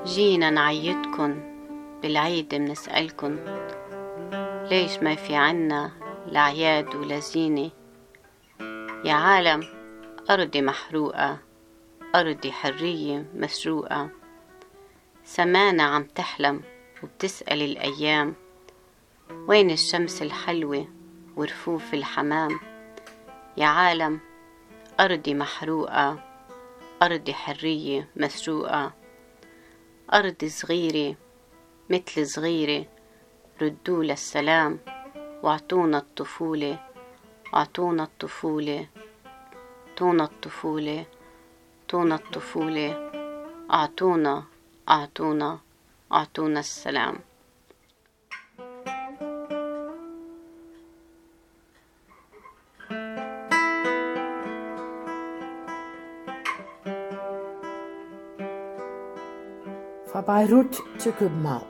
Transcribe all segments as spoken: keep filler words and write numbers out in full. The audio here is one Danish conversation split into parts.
جينا نعيدكن بالعيد بنسألكن ليش ما في عنا الأعياد ولزينة. يا عالم أرضي محروقة، أرضي حرية مسروقة، سمانة عم تحلم وبتسأل الأيام وين الشمس الحلوة ورفوف الحمام. يا عالم أرضي محروقة، أرضي حرية مسروقة، أرض صغيرة مثل صغيرة، ردوا للسلام واعطونا الطفولة، اعطونا الطفولة، اعطونا الطفولة، اعطونا الطفولة، اعطونا اعطونا اعطونا السلام. Fra Beirut til København.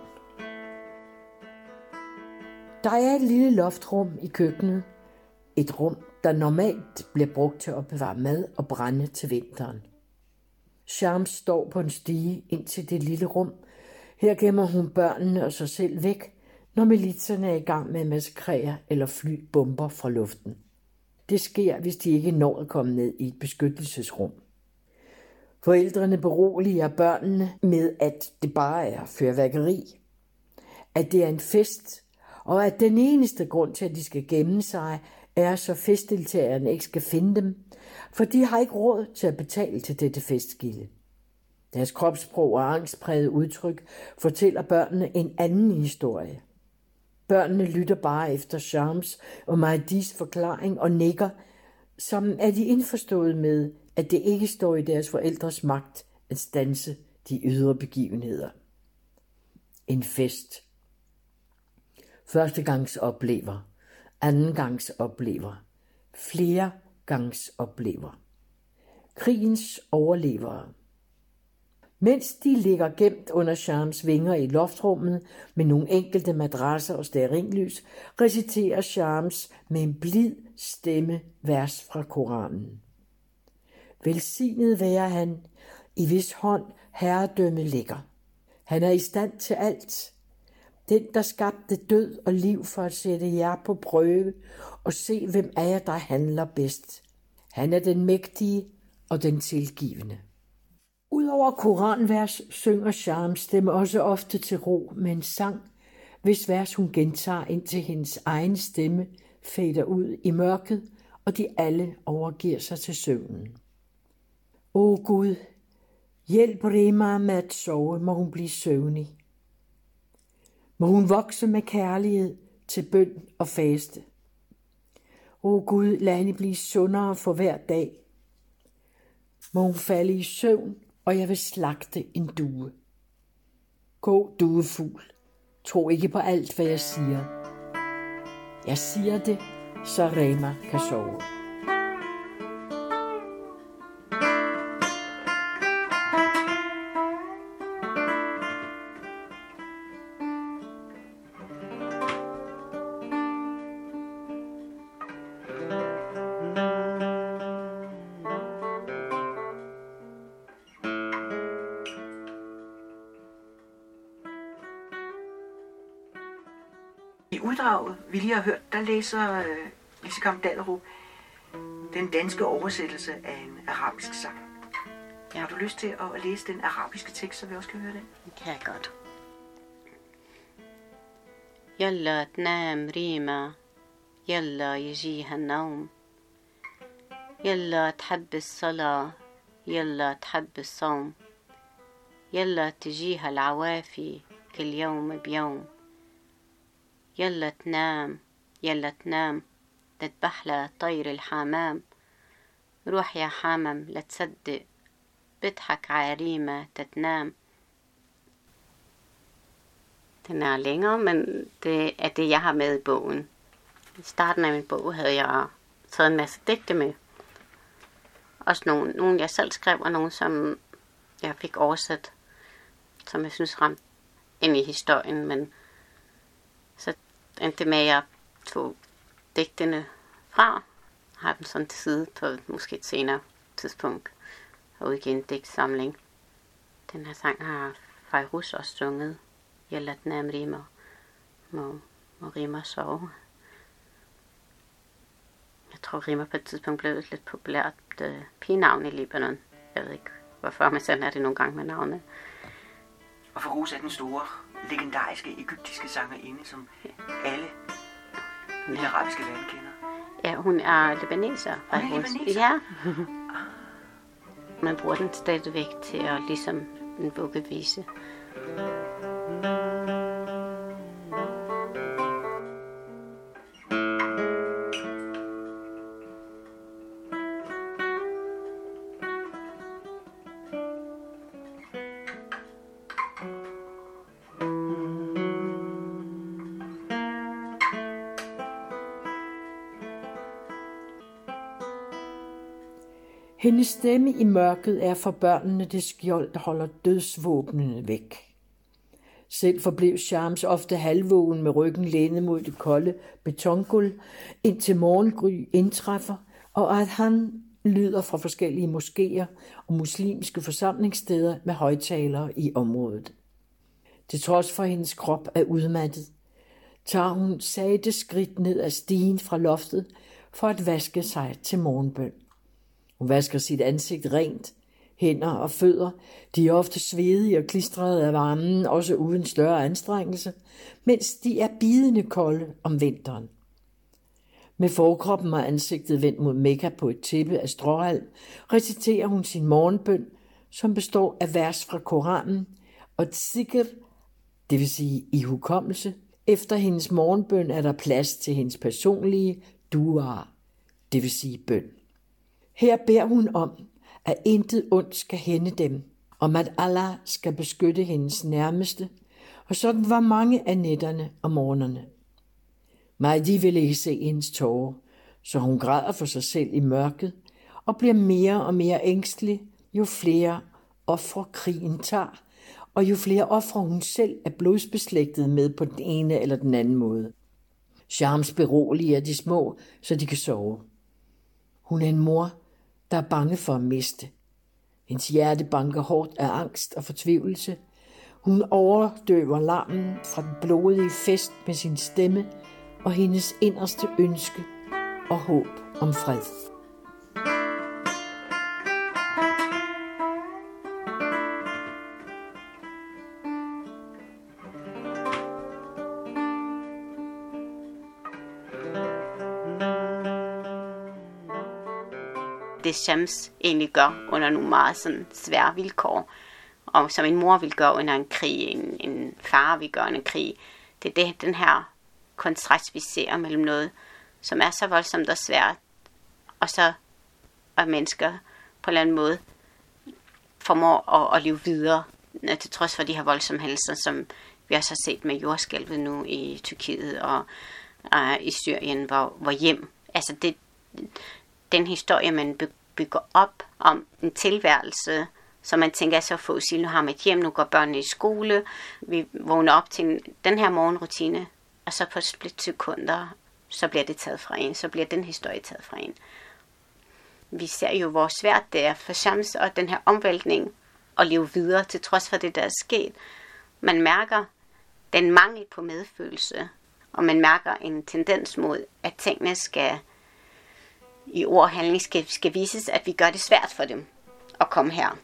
Der er et lille loftrum i køkkenet. Et rum, der normalt bliver brugt til at opbevare mad og brænde til vinteren. Shams står på en stige ind til det lille rum. Her gemmer hun børnene og sig selv væk, når militserne er i gang med at massakrere eller fly bomber fra luften. Det sker, hvis de ikke når at komme ned i et beskyttelsesrum. Forældrene beroliger børnene med, at det bare er fyrværkeri, at det er en fest, og at den eneste grund til, at de skal gemme sig, er så festdeltagerne ikke skal finde dem, for de har ikke råd til at betale til dette festgilde. Deres kropssprog og angstprægede udtryk fortæller børnene en anden historie. Børnene lytter bare efter Shams og Mahdis forklaring og nikker, som er de indforstået med, at det ikke står i deres forældres magt at standse de ydre begivenheder. En fest. Første gangs oplever, anden gangs oplever, flere gangs oplever. Krigens overlevere. Mens de ligger gemt under Shams vinger i loftrummet med nogle enkelte madrasser og stearinlys, reciterer Shams med en blid stemme vers fra Koranen. Velsignet være han, i hvis hånd herredømme ligger. Han er i stand til alt. Den, der skabte død og liv for at sætte jer på prøve og se, hvem af jer, der handler bedst. Han er den mægtige og den tilgivende. Udover koranvers synger Shams stemme også ofte til ro med en sang, hvis vers hun gentager indtil hendes egen stemme fader ud i mørket, og de alle overgiver sig til søvnen. O Gud, hjælp Rema med at sove, må hun blive søvnig. Må hun vokse med kærlighed til bøn og faste. O Gud, lad hende blive sundere for hver dag. Må hun falde i søvn, og jeg vil slagte en due. Gå, duefugl, tro ikke på alt, hvad jeg siger. Jeg siger det, så Rema kan sove. I uddraget, vi lige har hørt, der læser øh, Lise Kamp Dahlerup den danske oversættelse af en arabisk sang. Ja. Har du lyst til at læse den arabiske tekst, så vi også kan høre den? Det kan jeg godt. يلا تنام ريما يلا يجيها النوم يلا تحب الصلاة يلا تحب الصوم يلا تجيها العوافي كل يوم بيوم يلا تنام يلا تنام تذبح لها طير الحمام روح يا حمام لا تصدق بضحك عريمة تتنام. Den er længere, men det er det, jeg har med i bogen. I starten af min bog havde jeg taget en masse digte med. Også nogle, nogle jeg selv skrev, og nogle, som jeg fik oversat, som jeg synes ramte ind i historien. Men så endte med, at jeg tog digtene fra, har dem sådan til side på måske et senere tidspunkt, og udgive en digtsamling. Den her sang har Fairuz også sunget Yelat Namrima, må, må Rima sove. Jeg tror, Rima på et tidspunkt blev et lidt populært øh, pigenavn i Libanon. Jeg ved ikke hvorfor, men sådan er det nogle gange med navne. Og Fairuz er den store, legendariske egyptiske sangerinde, som alle i den arabiske verden kender. Ja, hun er libaneser. Hun er libaneser? Ja. Man bruger den stadigvæk til at ligesom en vuggevise. Hendes stemme i mørket er for børnene det skjold, der holder dødsvåbnene væk. Selv forblev Shams ofte halvvågen med ryggen lænet mod det kolde betongulv, indtil morgengry indtræffer, og at han lyder fra forskellige moskéer og muslimske forsamlingssteder med højtalere i området. Til trods for hendes krop er udmattet, tager hun sagte skridt ned ad stigen fra loftet for at vaske sig til morgenbøn. Hun vasker sit ansigt rent, hænder og fødder, de er ofte svedige og klistrede af varmen, også uden større anstrengelse, mens de er bidende kolde om vinteren. Med forkroppen og ansigtet vendt mod Mekka på et tæppe af stråhalm, reciterer hun sin morgenbøn, som består af vers fra Koranen, og tzikr, det vil sige i hukommelse. Efter hendes morgenbøn er der plads til hendes personlige dua, det vil sige bøn. Her beder hun om, at intet ondt skal hænde dem, om at Allah skal beskytte hendes nærmeste, og sådan var mange af nætterne og morgenerne. Mahdi vil ikke se hendes tårer, så hun græder for sig selv i mørket og bliver mere og mere ængstelig, jo flere ofre krigen tager, og jo flere ofre hun selv er blodsbeslægtet med på den ene eller den anden måde. Shams beroliger de små, så de kan sove. Hun er en mor, der er bange for at miste. Hendes hjerte banker hårdt af angst og fortvivlelse. Hun overdøver larmen fra den blodige fest med sin stemme og hendes inderste ønske og håb om fred. Det Shams egentlig gør under nogle meget sådan svære vilkår, og som en mor vil gøre under en krig, en, en far vil gøre under en krig, det er det, den her kontrast, vi ser mellem noget, som er så voldsomt og svært, og så at mennesker på en eller anden måde formår at, at leve videre, til trods for de her voldsomme hændelser, som vi også har set med jordskælvet nu i Tyrkiet og uh, i Syrien, hvor, hvor hjem, altså det, den historie, man bygger op om en tilværelse, så man tænker så få sig, nu har man et hjem, nu går børnene i skole, vi vågner op til den her morgenrutine, og så på et split sekunder, så bliver det taget fra en, så bliver den historie taget fra en. Vi ser jo, hvor svært det er for Shams og den her omvæltning at leve videre, til trods for det, der er sket. Man mærker den mangel på medfølelse, og man mærker en tendens mod, at tingene skal i ord og handling skal, skal vises, at vi gør det svært for dem at komme her.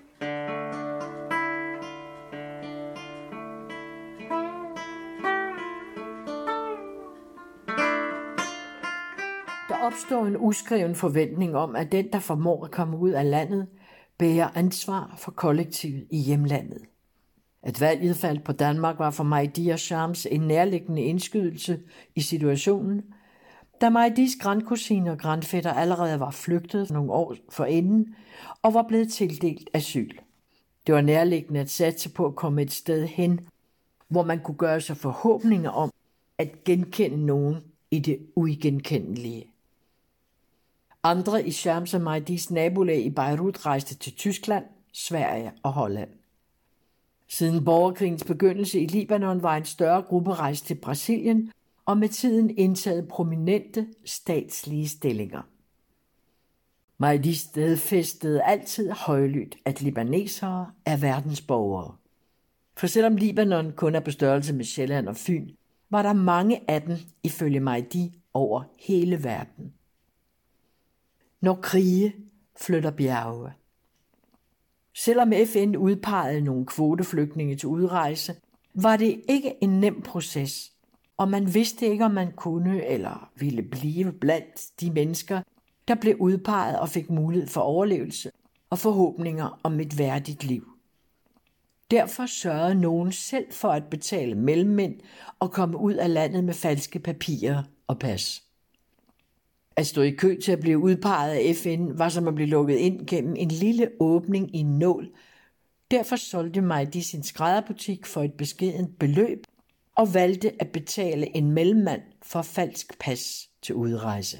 Der opstår en uskreven forventning om, at den, der formår at komme ud af landet, bærer ansvar for kollektivet i hjemlandet. At valget faldt på Danmark var for Mahdi og Shams en nærliggende indskydelse i situationen, da Mahdis grandkusine og grandfætter allerede var flygtet nogle år forinden og var blevet tildelt asyl. Det var nærliggende at satse på at komme et sted hen, hvor man kunne gøre sig forhåbninger om at genkende nogen i det uigenkendelige. Andre i Shams og Mahdis nabolag i Beirut rejste til Tyskland, Sverige og Holland. Siden borgerkrigens begyndelse i Libanon var en større gruppe rejst til Brasilien og med tiden indtaget prominente statslige stillinger. Mahdi stedfæstede altid højlydt, at libanesere er verdensborgere. For selvom Libanon kun er på størrelse med Sjælland og Fyn, var der mange af dem ifølge Mahdi over hele verden. Når krige flytter bjerge. Selvom F N udpegede nogle kvoteflygtninge til udrejse, var det ikke en nem proces, og man vidste ikke, om man kunne eller ville blive blandt de mennesker, der blev udpeget og fik mulighed for overlevelse og forhåbninger om et værdigt liv. Derfor sørgede nogen selv for at betale mellemmænd og komme ud af landet med falske papirer og pas. At stå i kø til at blive udpeget af F N var som at blive lukket ind gennem en lille åbning i en nål. Derfor solgte Mahdi sin skrædderbutik for et beskedent beløb og valgte at betale en mellemmand for falsk pas til udrejse.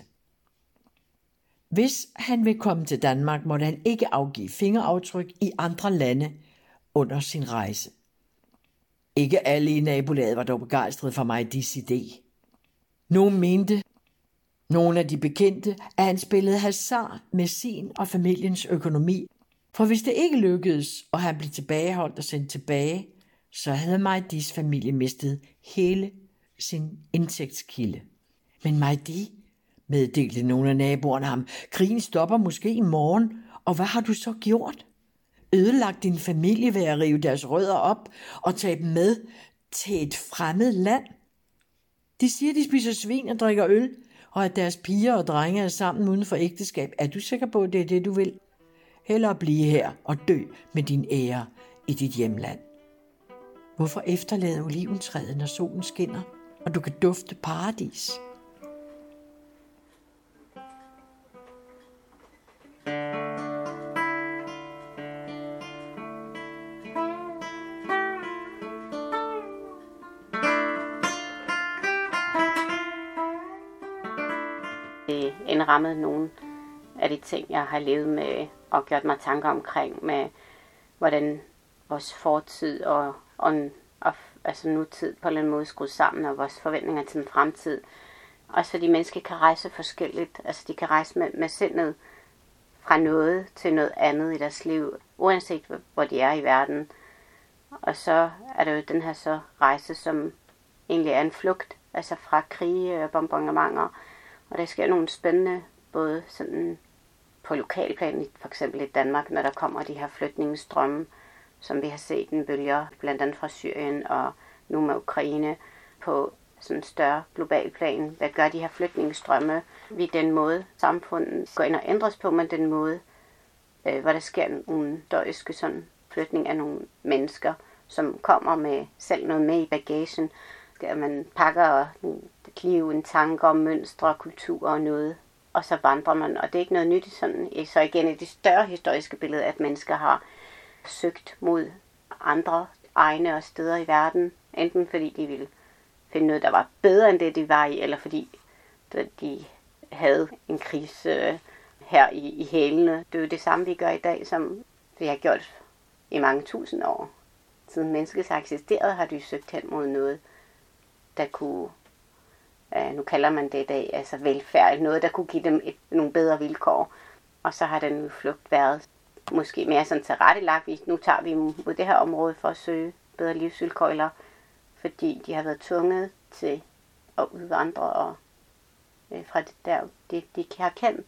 Hvis han vil komme til Danmark, måtte han ikke afgive fingeraftryk i andre lande under sin rejse. Ikke alle i nabolaget var dog begejstrede for Mahdis idé. Nogle mente, nogle af de bekendte, at han spillede hasard med sin og familiens økonomi, for hvis det ikke lykkedes, og han blev tilbageholdt og sendt tilbage, så havde Mahdis familie mistet hele sin indtægtskilde. Men Mahdi, meddelte nogle af naboerne ham, krigen stopper måske i morgen, og hvad har du så gjort? Ødelagt din familie ved at rive deres rødder op og tage dem med til et fremmed land? De siger, de spiser svin og drikker øl, og at deres piger og drenge er sammen uden for ægteskab. Er du sikker på, at det er det, du vil? Hellere blive her og dø med din ære i dit hjemland. Hvorfor efterlade oliventræet, når solen skinner, og du kan dufte paradis? Det indrammede nogle af de ting, jeg har levet med og gjort mig tanker omkring, med hvordan vores fortid og, og, og altså nutid på en eller anden måde skruet sammen, og vores forventninger til den fremtid. Også fordi mennesker kan rejse forskelligt. Altså de kan rejse med, med sindet fra noget til noget andet i deres liv, uanset hvor de er i verden. Og så er det jo den her så rejse, som egentlig er en flugt, altså fra krige og bombardementer. Og der sker nogle spændende, både sådan på lokalplan, for eksempel i Danmark, når der kommer de her flytningsstrømme, som vi har set en bølger, blandt andet fra Syrien og nu med Ukraine, på sådan en større global plan. Hvad gør de her flytningsstrømme ved den måde, samfundet går ind og ændres på, men den måde, øh, hvor der sker en døjske sådan flytning af nogle mennesker, som kommer med selv noget med i bagagen. At man pakker et liv, en tanke om mønstre, kultur og noget, og så vandrer man. Og det er ikke noget nyt sådan. Så igen i det større historiske billede, at mennesker har søgt mod andre egne og steder i verden, enten fordi de ville finde noget, der var bedre end det, de var i, eller fordi de havde en krise her i, i hælene. Det er jo det samme, vi gør i dag, som vi har gjort i mange tusind år. Siden mennesket har eksisteret, har de søgt hen mod noget, der kunne, øh, nu kalder man det i dag, altså velfærd, noget, der kunne give dem et, nogle bedre vilkår. Og så har den flugt været måske mere sådan tilrettelagt. Nu tager vi mod det her område for at søge bedre livsvilkår, eller fordi de har været tvunget til at udvandre og, øh, fra det der, det de har kendt.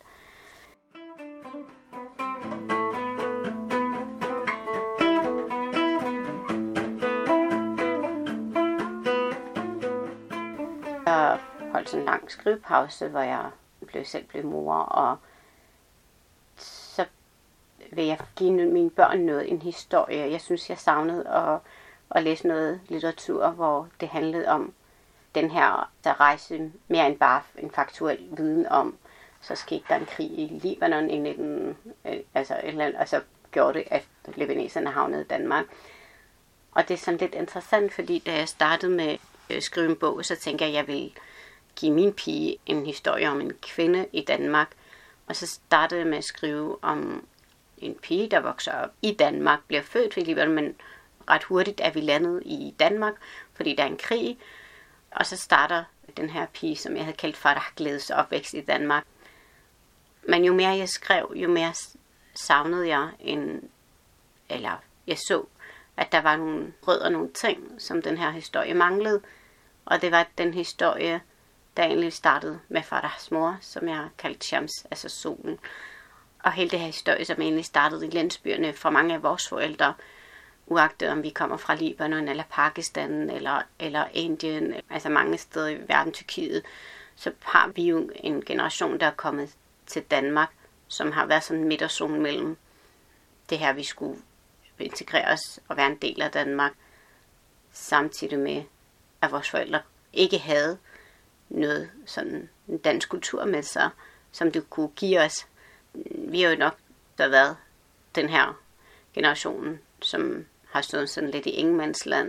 Jeg holdt sådan en lang skrivepause, hvor jeg blev selv blev mor, og så vil jeg give mine børn noget, en historie. Jeg synes, jeg savnede at, at læse noget litteratur, hvor det handlede om den her der rejse mere end bare en faktuel viden om, så skete der en krig i Libanon i nitten, altså, eller, altså gjorde det, at libaneserne havnede i Danmark. Og det er sådan lidt interessant, fordi da jeg startede med at skrive en bog, så tænker jeg, at jeg vil give min pige en historie om en kvinde i Danmark. Og så startede jeg med at skrive om en pige, der vokser op i Danmark, bliver født i Libanon, men ret hurtigt er vi landet i Danmark, fordi der er en krig. Og så starter den her pige, som jeg havde kaldt Farah, glædes opvækst i Danmark. Men jo mere jeg skrev, jo mere savnede jeg en, eller jeg så at der var nogle rødder, nogle ting, som den her historie manglede. Og det var den historie, der egentlig startede med Farahs mor, som jeg har kaldt Shams, altså solen. Og hele det her historie, som egentlig startede i landsbyerne for mange af vores forældre, uagtet om vi kommer fra Libanon eller Pakistan eller, eller Indien, altså mange steder i verden, Tyrkiet, så har vi jo en generation, der er kommet til Danmark, som har været sådan en midterzone mellem det her, vi skulle integrere os og være en del af Danmark, samtidig med, at vores forældre ikke havde noget sådan dansk kultur med sig, som det kunne give os. Vi har jo nok der været den her generation, som har stået sådan lidt i ingenmandsland.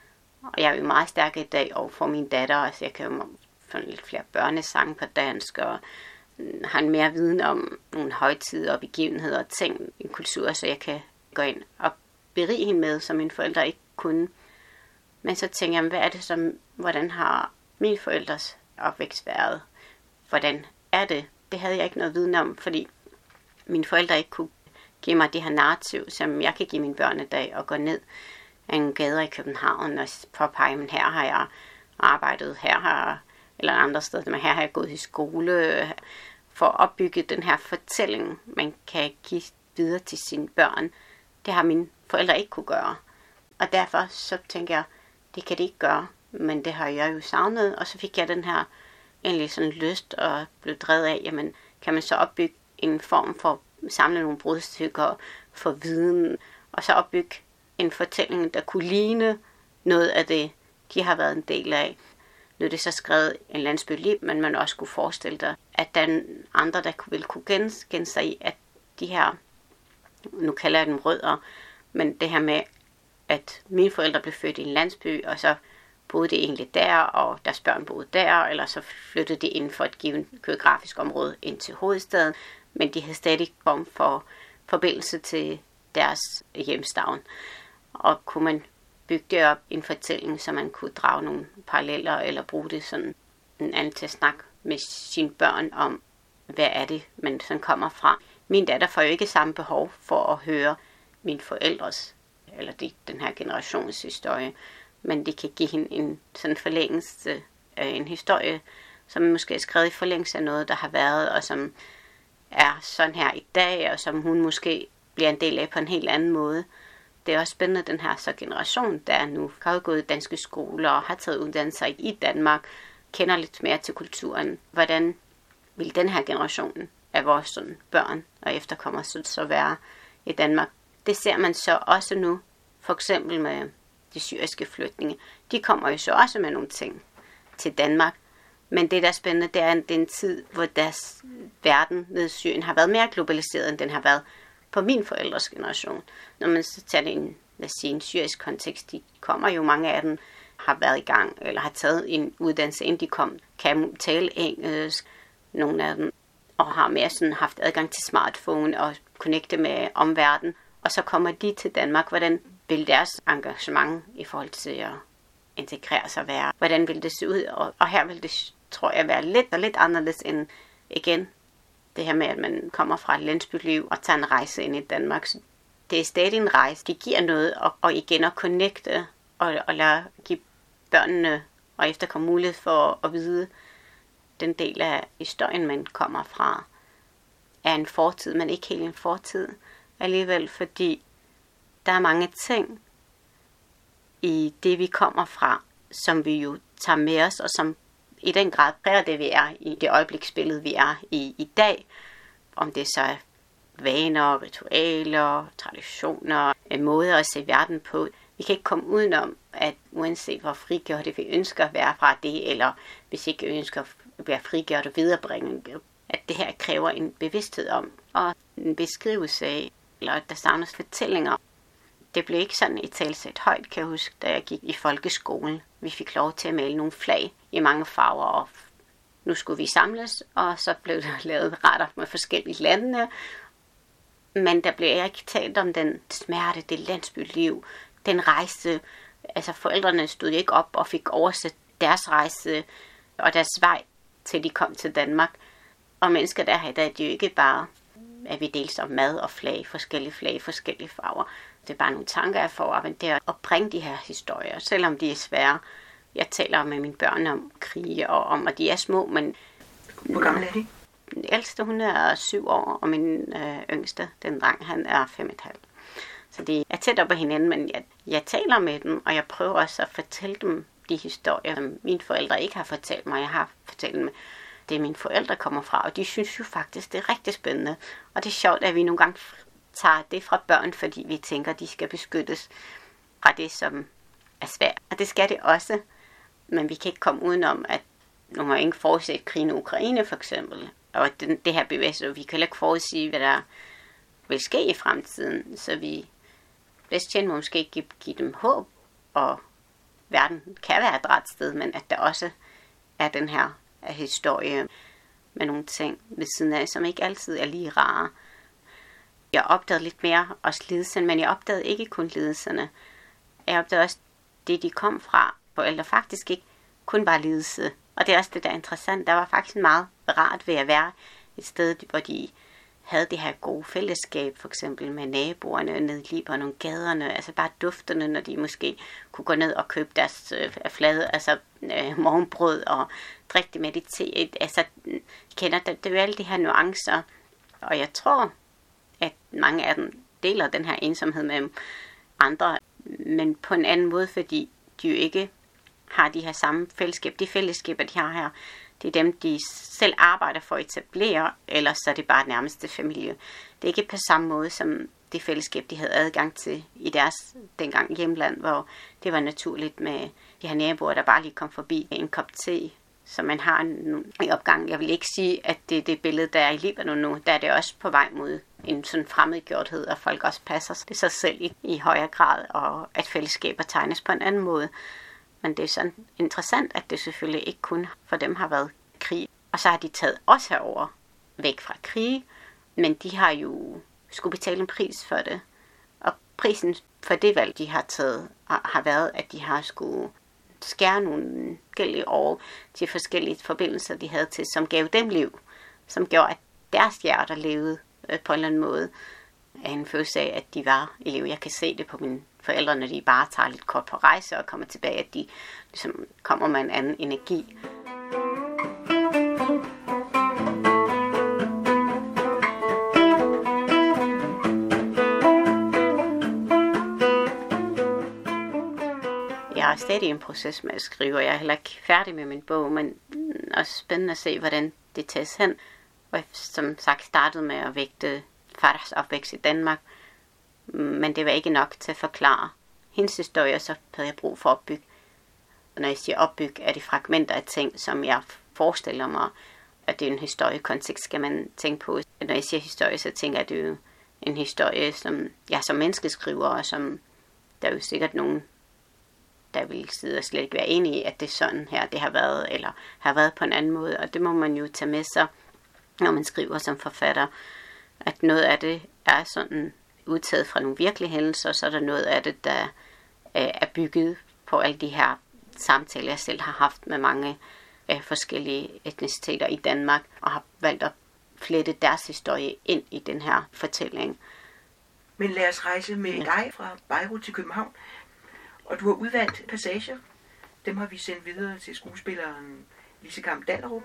Og jeg er jo meget stærk i dag overfor min datter, altså jeg kan jo få lidt flere børnesange på dansk, og har en mere viden om nogle højtider og begivenheder og ting i kultur, så jeg kan gå ind og berige hende med, som mine forældre ikke kunne. Men så tænker jeg, hvad er det som, hvordan har mine forældres opvækst været? Hvordan er det? Det havde jeg ikke noget viden om, fordi mine forældre ikke kunne give mig det her narrativ, som jeg kan give mine børn i dag, og gå ned ad en gade i København og påpege, men her har jeg arbejdet, her har eller andre steder, men her har jeg gået i skole, for at opbygge den her fortælling, man kan give videre til sine børn. Det har mine forældre ikke kunne gøre. Og derfor så tænker jeg, det kan de ikke gøre, men det har jeg jo savnet, og så fik jeg den her egentlig sådan lyst og blev drevet af, jamen kan man så opbygge en form for at samle nogle brudstykker for viden, og så opbygge en fortælling, der kunne ligne noget af det, de har været en del af. Nu er det så skrevet en landsbyliv, men man også kunne forestille dig, at der er andre, der ville kunne genkende sig i, at de her, nu kalder jeg dem rødder, men det her med, at mine forældre blev født i en landsby, og så boede de egentlig der, og deres børn boede der, eller så flyttede de inden for et givet geografisk område ind til hovedstaden, men de havde stadig form for forbindelse til deres hjemstavn. Og kunne man bygge det op i en fortælling, så man kunne drage nogle paralleller, eller bruge det sådan en anden til at snakke med sine børn om, hvad er det, man sådan kommer fra. Min datter får jo ikke samme behov for at høre mine forældres, eller de, den her generations historie, men det kan give hende en sådan forlængelse af en historie, som måske er skrevet i forlængelse af noget, der har været, og som er sådan her i dag, og som hun måske bliver en del af på en helt anden måde. Det er også spændende, den her så generation, der nu har gået i danske skoler og har taget uddannelser i Danmark, kender lidt mere til kulturen. Hvordan vil den her generation af vores sådan, børn og efterkommere så, så være i Danmark? Det ser man så også nu, for eksempel med de syriske flygtninge. De kommer jo så også med nogle ting til Danmark. Men det, der er spændende, det er, at det er en tid, hvor deres verden nede i Syrien har været mere globaliseret, end den har været på min forældres generation. Når man så tager det i en, lad os sige, en syrisk kontekst, de kommer jo, mange af dem har været i gang, eller har taget en uddannelse, inden de kom, kan tale engelsk, nogle af dem, og har mere sådan haft adgang til smartphone og connecte med omverdenen. Og så kommer de til Danmark. Hvordan vil deres engagement i forhold til at integrere sig være? Hvordan vil det se ud? Og, og her vil det, tror jeg, være lidt og lidt anderledes end igen det her med, at man kommer fra et landsbyliv og tager en rejse ind i Danmark. Så det er stadig en rejse. Det giver noget, og, og igen at connecte og, og lade give børnene og efterkomme mulighed for at vide den del af historien, man kommer fra, er en fortid, men ikke helt en fortid alligevel, fordi der er mange ting i det, vi kommer fra, som vi jo tager med os, og som i den grad præger det, vi er i det øjebliksbillede, vi er i i dag. Om det så er vaner, ritualer, traditioner, måder at se verden på. Vi kan ikke komme udenom, at uanset hvor frigjorte vi ønsker at være fra det, eller hvis ikke vi ønsker at være frigjort og viderebringe, at det her kræver en bevidsthed om, og en beskrivelse af, eller at der savnes fortællinger. Det blev ikke sådan et talsæt højt, kan jeg huske, da jeg gik i folkeskolen. Vi fik lov til at male nogle flag i mange farver, og nu skulle vi samles, og så blev der lavet retter med forskellige lande. Men der blev ikke talt om den smerte, det landsbyliv, den rejse. Altså forældrene stod ikke op og fik oversat deres rejse og deres vej, til de kom til Danmark. Og mennesker der her i dag, de er jo ikke bare at vi deles om mad og flag, forskellige flag, forskellige farver. Det er bare nogle tanker, jeg får, men det er at bringe de her historier, selvom de er svære. Jeg taler med mine børn om krige og om, at de er små, men... Hvor gammel er de? Den ældste, hun er syv år, og min øh, yngste, den dreng, han er fem og et halvt. Så de er tæt op på hinanden, men jeg, jeg taler med dem, og jeg prøver også at fortælle dem de historier, som mine forældre ikke har fortalt mig. Jeg har fortalt dem, det mine forældre kommer fra, og de synes jo faktisk, det er rigtig spændende. Og det er sjovt, at vi nogle gange tager det fra børn, fordi vi tænker, at de skal beskyttes fra det, som er svært. Og det skal det også, men vi kan ikke komme udenom, at nu må ikke forudse krigen i Ukraine for eksempel, og den, det her bevægelse, vi kan heller ikke forudsige, hvad der vil ske i fremtiden, så vi bedst tjent må måske give, give dem håb, og verden kan være et ret sted, men at der også er den her historie med nogle ting ved siden af, som ikke altid er lige rare. Jeg opdagede lidt mere også lidelsen, men jeg opdagede ikke kun lidelserne. Jeg opdagede også det, de kom fra, forældre faktisk ikke kun var lidelse. Og det er også det, der er interessant. Der var faktisk meget rart ved at være et sted, hvor de havde det her gode fællesskab, for eksempel med naboerne nede i Libanon, gaderne, altså bare dufterne, når de måske kunne gå ned og købe deres øh, flade, altså øh, morgenbrød og drikke det med det te. Altså, kender det, det er jo alle de her nuancer, og jeg tror, at mange af dem deler den her ensomhed med andre, men på en anden måde, fordi de jo ikke har de her samme fællesskab. De fællesskaber, de har her, det er dem, de selv arbejder for at etablere, eller så er det bare nærmeste familie. Det er ikke på samme måde som det fællesskab, de havde adgang til i deres dengang hjemland, hvor det var naturligt med de her naboer, der bare lige kom forbi en kop te, så man har en, i opgang. Jeg vil ikke sige, at det er det billede, der er i Libanon nu. Der er det også på vej mod en sådan fremmedgjorthed, og folk også passer det sig selv i, i højere grad, og at fællesskaber tegnes på en anden måde. Men det er sådan interessant, at det selvfølgelig ikke kun for dem har været krig. Og så har de taget os herover væk fra krig, men de har jo skulle betale en pris for det. Og prisen for det valg, de har taget, har været, at de har skulle skære nogle forskellige år til forskellige forbindelser, de havde til, som gav dem liv, som gjorde, at deres hjerter levede på en eller anden måde af en følelse af, at de var i liv. Jeg kan se det på mine forældre, når de bare tager lidt kort på rejse og kommer tilbage, at de ligesom kommer med en anden energi. Jeg er stadig i en proces med at skrive, og jeg er heller ikke færdig med min bog, men det er også spændende at se, hvordan det tages hen. Og jeg som sagt startede med at vægte fars opvækst i Danmark, men det var ikke nok til at forklare hendes historie, så havde jeg brug for at opbygge. Og når jeg siger opbygge, er det fragmenter af ting, som jeg forestiller mig, at det er en historiekontekst, skal man tænke på. Når jeg siger historie, så tænker jeg, at det er jo en historie, som jeg som menneske skriver, og som der er jo sikkert nogen, der vil sidde og slet ikke være enige i, at det er sådan her, det har været, eller har været på en anden måde. Og det må man jo tage med sig, når man skriver som forfatter, at noget af det er sådan udtaget fra nogle virkelige hændelser, og så er der noget af det, der er bygget på alle de her samtaler, jeg selv har haft med mange forskellige etniciteter i Danmark, og har valgt at flette deres historie ind i den her fortælling. Men lad os rejse med ja. dig fra Beirut til København, og du har udvalgt passager. Dem har vi sendt videre til skuespilleren Lise Kamp Dallerup.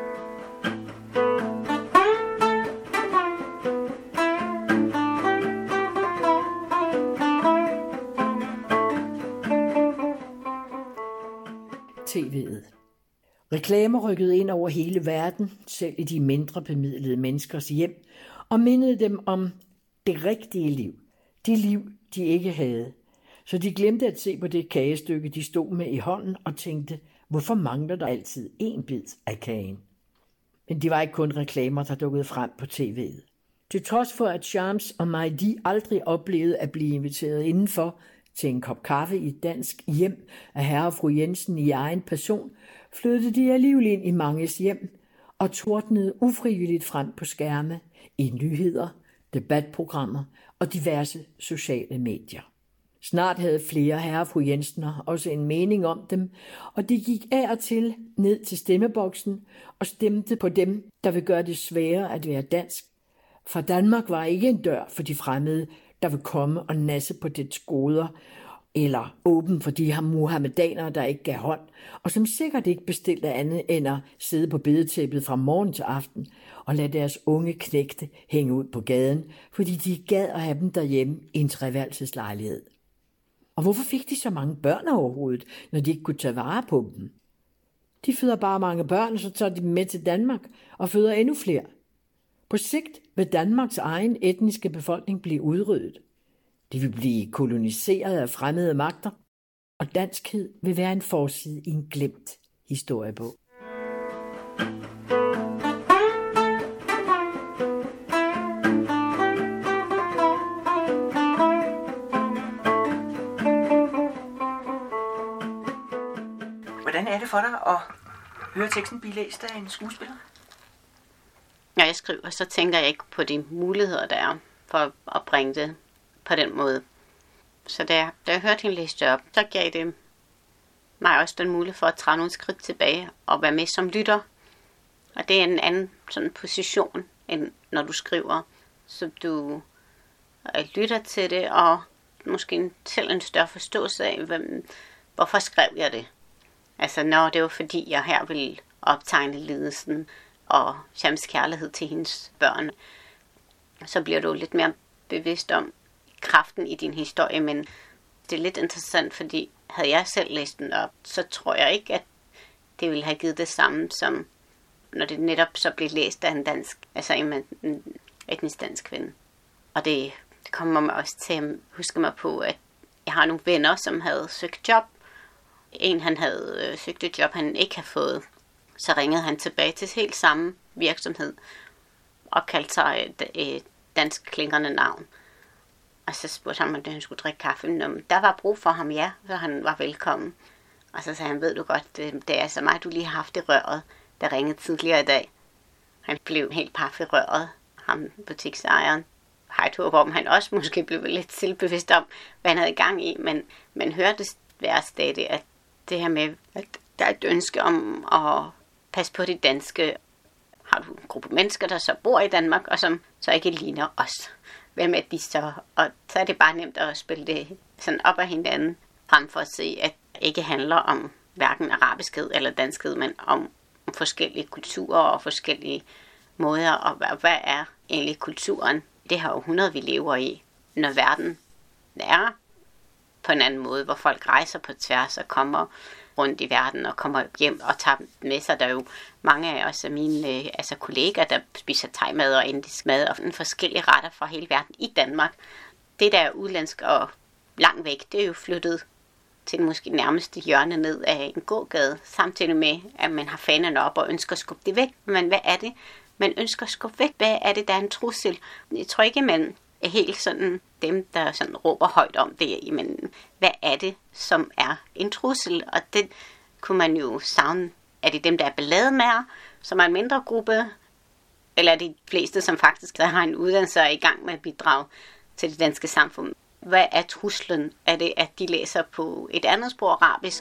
T V'et. Reklamer rykkede ind over hele verden, selv i de mindre bemidlede menneskers hjem, og mindede dem om det rigtige liv. Det liv, de ikke havde. Så de glemte at se på det kagestykke, de stod med i hånden, og tænkte, hvorfor mangler der altid en bid af kagen? Men det var ikke kun reklamer, der dukkede frem på T V'et. Til trods for, at Shams og Majdi aldrig oplevede at blive inviteret indenfor til en kop kaffe i et dansk hjem af herre og fru Jensen i egen person, flyttede de alligevel ind i manges hjem og tordnede ufrivilligt frem på skærme i nyheder, debatprogrammer og diverse sociale medier. Snart havde flere herre og fru Jensener også en mening om dem, og de gik af og til ned til stemmeboksen og stemte på dem, der vil gøre det sværere at være dansk, For Danmark var ikke en dør for de fremmede, der vil komme og nasse på dets goder, eller åben for de her muhammedanere, der ikke gav hånd, og som sikkert ikke bestilte andet end at sidde på bedetæppet fra morgen til aften og lade deres unge knægte hænge ud på gaden, fordi de gad at have dem derhjemme i en treværelseslejlighed. Og hvorfor fik de så mange børn overhovedet, når de ikke kunne tage vare på dem? De føder bare mange børn, så tager de dem med til Danmark og føder endnu flere. På sigt vil Danmarks egen etniske befolkning blive udryddet. De vil blive koloniseret af fremmede magter, og danskhed vil være en forside i en glemt historiebog. Hvordan er det for dig at høre teksten blive læst af en skuespiller? Når jeg skriver, så tænker jeg ikke på de muligheder, der er for at bringe det på den måde. Så da jeg, da jeg hørte hende læse det op, så gav det mig også den mulighed for at træde nogle skridt tilbage og være med som lytter. Og det er en anden sådan position, end når du skriver. Så du lytter til det, og måske selv en større forståelse af, hvem, hvorfor skrev jeg det. Altså, når det var fordi, jeg her ville optegne lidelsen og Shams kærlighed til hendes børn, så bliver du lidt mere bevidst om kraften i din historie, men det er lidt interessant, fordi havde jeg selv læst den op, så tror jeg ikke, at det ville have givet det samme, som når det netop så blev læst af en dansk, altså en, en etnisk dansk kvinde. Og det, det kommer mig også til at huske mig på, at jeg har nogle venner, som havde søgt job. En, han havde øh, søgt et job, han ikke havde fået. Så ringede han tilbage til helt samme virksomhed og kaldte sig et, et dansk klingende navn. Og så spurgte han, om han skulle drikke kaffe. Men der var brug for ham, ja, så han var velkommen. Og så sagde han, ved du godt, det, det er altså mig, du lige har haft i røret, der ringede tidligere i dag. Han blev helt paf i røret, ham butiksejeren. Har et håb om, han også måske blev lidt selvbevidst om, hvad han havde i gang i. Men man hørte være stadig, at det her med, at der er et ønske om at passe på det danske. Har du en gruppe mennesker, der så bor i Danmark, og som så ikke ligner os? Hvem er de så? Og så er det bare nemt at spille det sådan op af hinanden, frem for at se, at det ikke handler om hverken arabiskhed eller danskhed, men om forskellige kulturer og forskellige måder. Og hvad, hvad er egentlig kulturen? Det her århundrede, vi lever i, når verden er på en anden måde, hvor folk rejser på tværs og kommer rundt i verden og kommer hjem og tager med sig. Der er jo mange af os af mine øh, altså kollegaer, der spiser thai-mad og indisk mad og forskellige retter fra hele verden i Danmark. Det, der er udlandsk og langt væk, det er jo flyttet til måske nærmeste hjørne ned af en gågade, samtidig med, at man har fanerne op og ønsker at skubbe det væk. Men hvad er det, man ønsker at skubbe væk? Hvad er det, der er en trussel? Jeg tror ikke, man er helt sådan dem, der sådan råber højt om det, men hvad er det, som er en trussel? Og det kunne man jo savne. Er det dem, der er ballademager, som er en mindre gruppe? Eller er det de fleste, som faktisk har en uddannelse og er i gang med at bidrage til det danske samfund? Hvad er truslen? Er det, at de læser på et andet sprog, arabisk?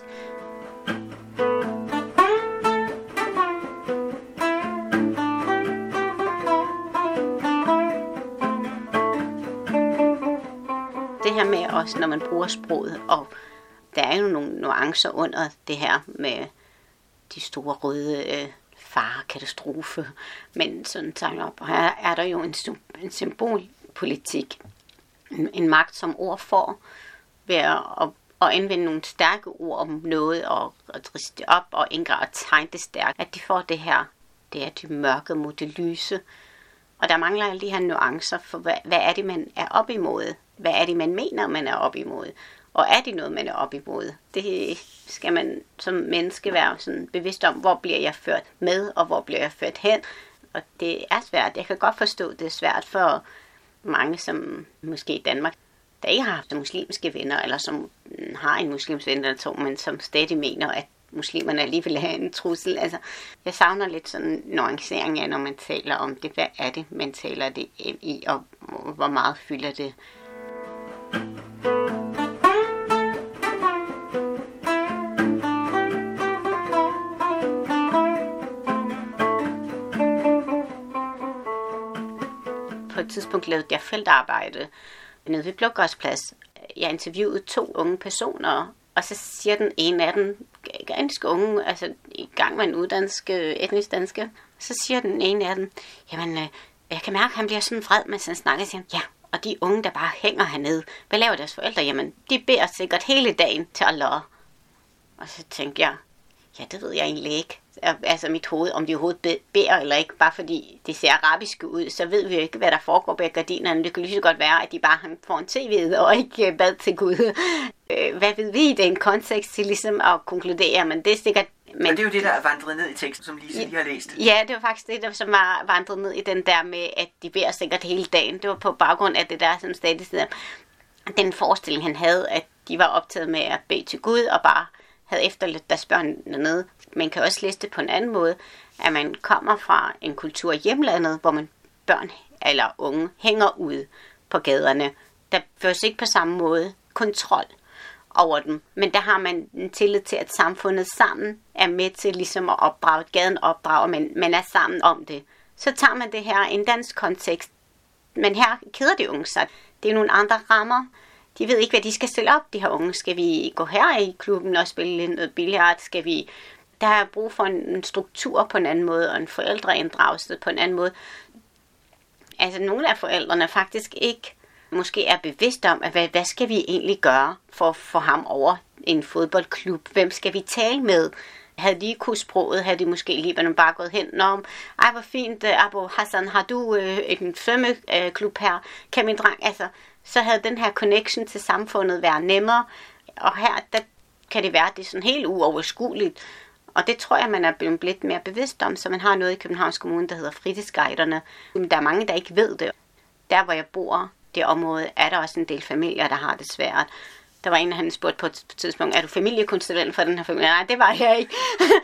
Det her med også, når man bruger sproget, og der er jo nogle nuancer under det her med de store røde øh, farekatastrofe, men sådan tager op. Og her er der jo en, en symbolpolitik, en, en magt, som ord får, ved at, at, at anvende nogle stærke ord om noget, og at riste det op, og indgre og tegne det stærkt, at de får det her, det er det mørke mod det lyse. Og der mangler alle de her nuancer for, hvad, hvad er det, man er op imod? Hvad er det, man mener, man er op imod? Og er det noget, man er op imod? Det skal man som menneske være sådan bevidst om, hvor bliver jeg ført med, og hvor bliver jeg ført hen. Og det er svært. Jeg kan godt forstå, det er svært for mange, som måske i Danmark, der ikke har haft muslimske venner, eller som har en muslimsk ven eller to, men som stadig mener, at muslimerne alligevel er en trussel. Altså, jeg savner lidt sådan nuancering af, når man taler om det. Hvad er det, man taler det i, og hvor meget fylder det? På tidspunkt lavede jeg feltarbejde nede ved Blågårdsplads. Jeg interviewede to unge personer, og så siger den ene af dem, ganske unge, altså i gang med en uddannelse, etnisk danske, så siger den ene af dem, jamen, øh, jeg kan mærke, at han bliver sådan vred, mens han snakker, siger han, ja, og de unge, der bare hænger hernede, hvad laver deres forældre? Jamen, de beder sikkert hele dagen til Allah. Og så tænkte jeg, ja, det ved jeg egentlig ikke. Altså mit hoved, om de overhovedet beder eller ikke, bare fordi de ser arabiske ud, så ved vi jo ikke, hvad der foregår bag gardinerne. Det kan lige så godt være, at de bare får en tv og ikke bad til Gud. Hvad ved vi i den kontekst til ligesom at konkludere, men det er sikkert... Men, og det er jo det, der er vandret ned i teksten, som Lise lige har læst. Ja, det var faktisk det, der som var vandret ned i den der med, at de beder sikkert hele dagen. Det var på baggrund af det der, som stadig sidder. Den forestilling, han havde, at de var optaget med at bede til Gud og bare havde efterladt deres børn dernede. Man kan også læse det på en anden måde, at man kommer fra en kultur i hjemlandet, hvor man børn eller unge hænger ude på gaderne. Der føres ikke på samme måde kontrol over dem, men der har man en tillid til, at samfundet sammen er med til ligesom at opdrage, gaden opdrager, men man er sammen om det. Så tager man det her i en dansk kontekst, men her keder de unge sig. Det er nogle andre rammer. De ved ikke, hvad de skal stille op, de her unge. Skal vi gå her i klubben og spille noget billard? Skal vi... Der er brug for en struktur på en anden måde, og en forældreinddragelse på en anden måde. Altså, nogle af forældrene faktisk ikke måske er bevidste om, at hvad, hvad skal vi egentlig gøre for at få ham over en fodboldklub? Hvem skal vi tale med? Havde de kunne sproget, havde de måske lige bare gået hen om, ej, hvor fint, Abu Hassan, har du øh, en svømmeklub her? Kan min dreng, altså... så havde den her connection til samfundet været nemmere. Og her, der kan det være, at det er sådan helt uoverskueligt. Og det tror jeg, man er blevet lidt mere bevidst om. Så man har noget i Københavns Kommune, der hedder fritidsguiderne. Der er mange, der ikke ved det. Der, hvor jeg bor, det område, er der også en del familier, der har det svært. Der var en, der han spurgte på et tidspunkt, er du familiekonsulent for den her familie? Nej, det var jeg ikke.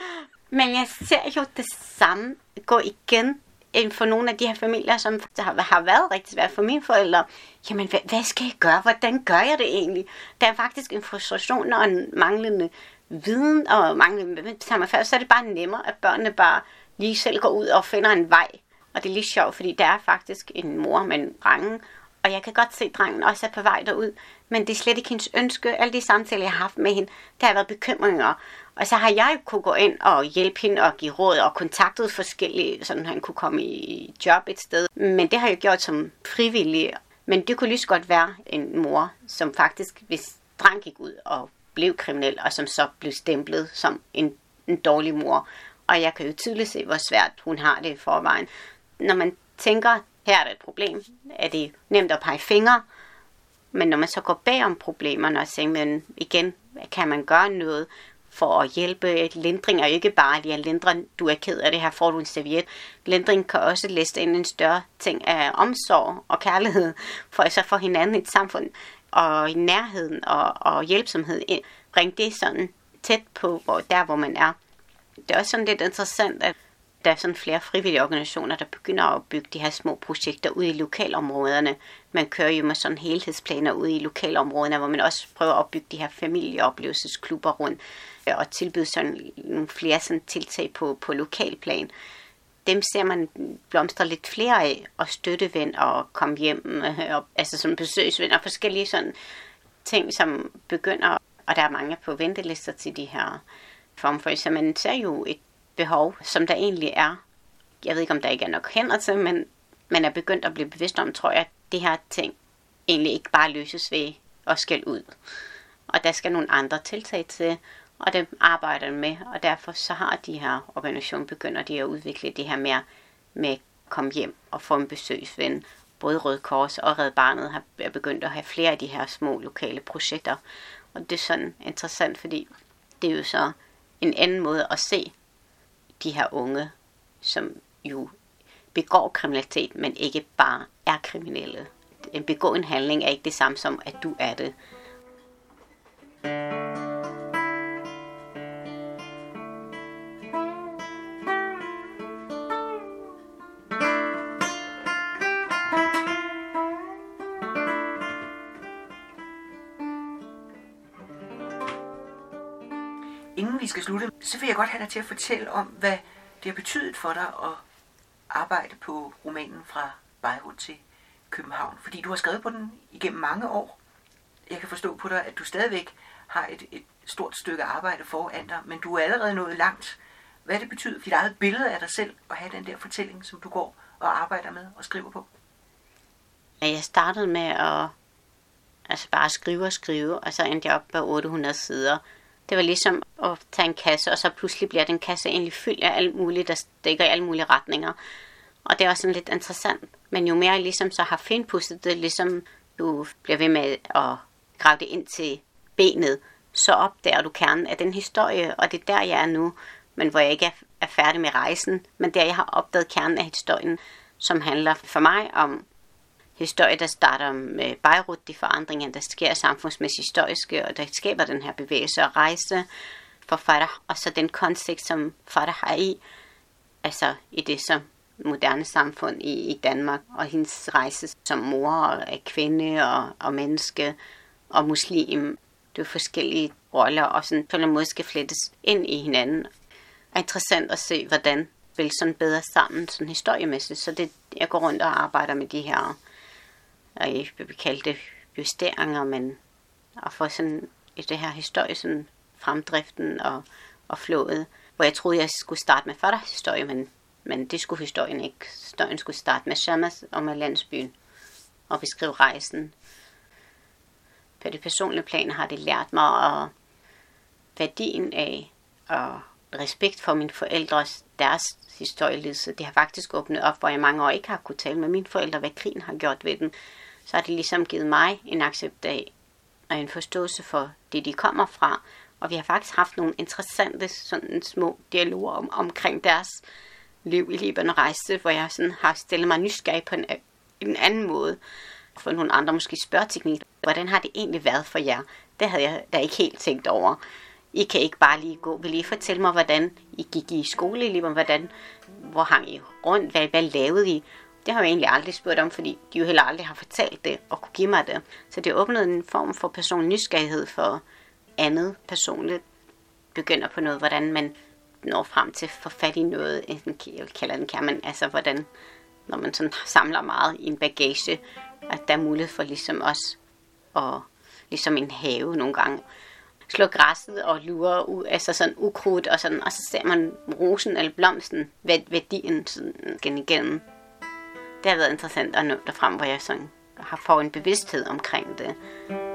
Men jeg ser jo det samme gå igen for nogle af de her familier, som har været rigtig svært for mine forældre. Jamen, hvad, hvad skal jeg gøre? Hvordan gør jeg det egentlig? Der er faktisk en frustration og en manglende viden og manglende sammenfærd. Så er det bare nemmere, at børnene bare lige selv går ud og finder en vej. Og det er lige sjovt, fordi der er faktisk en mor med en drenge, og jeg kan godt se, at drengen også er på vej derud. Men det er slet ikke hendes ønske. Alle de samtaler, jeg har haft med hende, der har været bekymringer. Og så har jeg kunne gå ind og hjælpe hende og give råd og kontaktet forskellige, så han kunne komme i job et sted. Men det har jeg gjort som frivillig. Men det kunne lige så godt være en mor, som faktisk, hvis dreng gik ud og blev kriminel, og som så blev stemplet som en, en dårlig mor. Og jeg kan jo tydeligt se, hvor svært hun har det i forvejen. Når man tænker, her er der et problem, er det nemt at pege fingre. Men når man så går bag om problemerne og siger, men igen, kan man gøre noget for at hjælpe? Lindring er jo ikke bare lige at lindre, du er ked af det, her får du en serviet. Lindring kan også læse ind en større ting af omsorg og kærlighed, for så for hinanden i et samfund, og i nærheden og, og hjælpsomhed ind. Bring det sådan tæt på, hvor, der hvor man er. Det er også sådan lidt interessant, at der er sådan flere frivillige organisationer, der begynder at bygge de her små projekter ud i lokalområderne. Man kører jo med sådan helhedsplaner ud i lokalområderne, hvor man også prøver at bygge de her familieoplevelsesklubber rundt og tilbyde sådan nogle flere sådan tiltag på, på lokalplan. Dem ser man blomstre lidt flere af, og støtteven og komme hjem, og, altså som besøgsven og forskellige sådan ting, som begynder, og der er mange på ventelister til de her former, så man ser jo et behov, som der egentlig er. Jeg ved ikke, om der ikke er nok hænder til, men man er begyndt at blive bevidst om, tror jeg, at det her ting egentlig ikke bare løses ved at skælde ud. Og der skal nogle andre tiltag til, og det arbejder med, og derfor så har de her organisationer begynder de at udvikle det her mere med at komme hjem og få en besøgsven. Både Røde Kors og Red Barnet har begyndt at have flere af de her små lokale projekter. Og det er sådan interessant, fordi det er jo så en anden måde at se de her unge, som jo begår kriminalitet, men ikke bare er kriminelle. En begå en handling er ikke det samme som, at du er det. Inden vi skal slutte, så vil jeg godt have dig til at fortælle om, hvad det har betydet for dig at arbejde på romanen Fra Beirut til København? Fordi du har skrevet på den igennem mange år. Jeg kan forstå på dig, at du stadigvæk har et, et stort stykke arbejde foran dig, men du er allerede nået langt. Hvad det betyder for dit eget billede af dig selv at have den der fortælling, som du går og arbejder med og skriver på? Jeg startede med at altså bare skrive og skrive, og så endte jeg op på otte hundrede sider. Det var ligesom at tage en kasse, og så pludselig bliver den kasse egentlig fyldt af alt muligt, der stikker i alle mulige retninger. Og det var sådan lidt interessant. Men jo mere jeg ligesom så har finpudset det, ligesom du bliver ved med at grave det ind til benet, så opdager du kernen af den historie, og det er der, jeg er nu, men hvor jeg ikke er, er færdig med rejsen, men der jeg har opdaget kernen af historien, som handler for mig om historie, der starter med Beirut, de forandringer, der sker samfundsmæssigt historiske, og der skaber den her bevægelse og rejse for Farah, og så den kontekst, som Farah har i, altså i det som moderne samfund i, i Danmark, og hendes rejse som mor og kvinde og, og menneske og muslim. Det er forskellige roller, og sådan på en måde skal flettes ind i hinanden. Det er interessant at se, hvordan spiller sådan bedre sammen, sådan historiemæssigt. Så det, jeg går rundt og arbejder med de her, og jeg vil kalde det justeringer, men at få sådan i det her historie, sådan fremdriften og, og flået, hvor jeg troede, jeg skulle starte med Farahs historie, men, men det skulle historien ikke. Historien skulle starte med Shamas og med landsbyen og beskrive rejsen. På det personlige plan har det lært mig at værdien af og respekt for mine forældres, deres historielidelse. Det har faktisk åbnet op, hvor jeg mange år ikke har kunnet tale med mine forældre, hvad krigen har gjort ved den. Så har det ligesom givet mig en accept af og en forståelse for det, de kommer fra. Og vi har faktisk haft nogle interessante sådan små dialoger om, omkring deres liv i Libanon rejse, hvor jeg sådan har stillet mig nysgerrig på en, en anden måde. For nogle andre måske spørgeteknik. Hvordan har det egentlig været for jer? Det havde jeg da ikke helt tænkt over. I kan ikke bare lige gå. Vil I fortælle mig, hvordan I gik i skole i Libanon? Hvordan, hvor hang I rundt? Hvad, hvad lavede I? Det har jeg egentlig aldrig spurgt om, fordi de jo heller aldrig har fortalt det og kunne give mig det. Så det åbnede en form for personlig nysgerrighed for andet personligt. Begynder på noget, hvordan man når frem til at få fat i noget. Jeg kalder den kær, men altså hvordan, når man sådan samler meget i en bagage, at der er mulighed for ligesom os at ligesom en have nogle gange slå græsset og lure ud, altså sådan ukrudt og sådan, og så ser man rosen eller blomsten, værdien sådan igen igennem. Det har været interessant at nå derfrem, hvor jeg sådan har fået en bevidsthed omkring det.